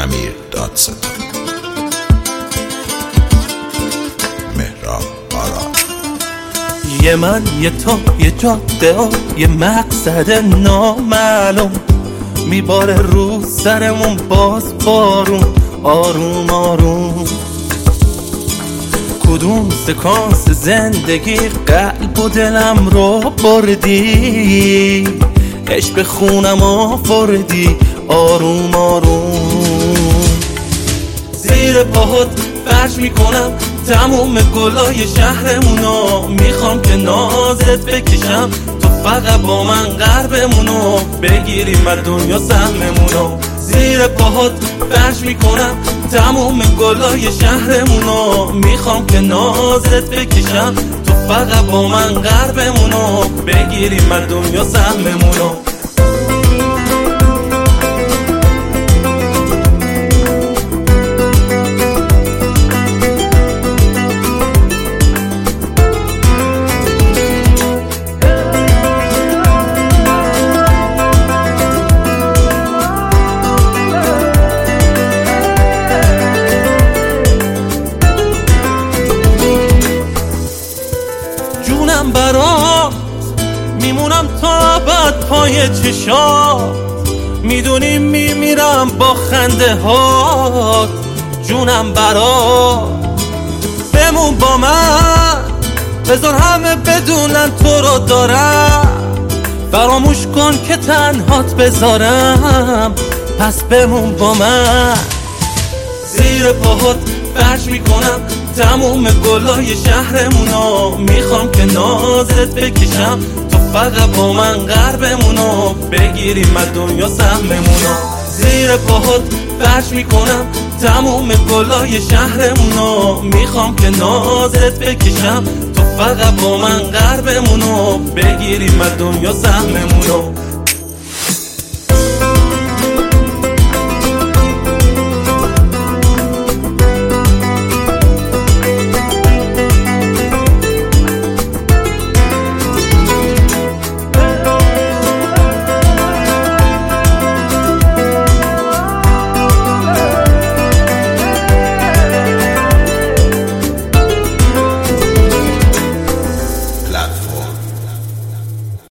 امیر دادستان، مهراب آراد. یه من یه تو یه جاده و یه مقصد نامعلوم، میباره رو سرمون باز بارون آروم آروم. کدوم سکانس زندگی قلب و دلم رو بردی، عشق خونم آوردی آروم آروم. زیر پاهات فرش میکنم تموم گلای شهرمونو، میخوام که نازت بکشم تو فقط با من قربمونو، بگیریم از دنیا سهممونو. زیر پاهات فرش میکنم تموم گلای شهرمونو، میخوام که نازت بکشم تو فقط با من قربمونو، بگیریم از دنیا سهممونو. جونم برات میمونم تا ابد پای چشات، میدونی میمیرم با خنده هات. جونم برات بمون با من، بذار همه بدونن تو رو دارم، فراموش کن که تنهات بذارم، پس بمون با من. زیر پاهات فرش میکنم تموم گلای شهرمونو، میخوام که نازت بکشم تو فقط با من قربمونو، بگیریم از دنیا سهممونو. زیر پاهات فرش میکنم تموم گلای شهرمونو، میخوام که نازت بکشم تو فقط با من قربمونو، بگیریم از دنیا سهممونو.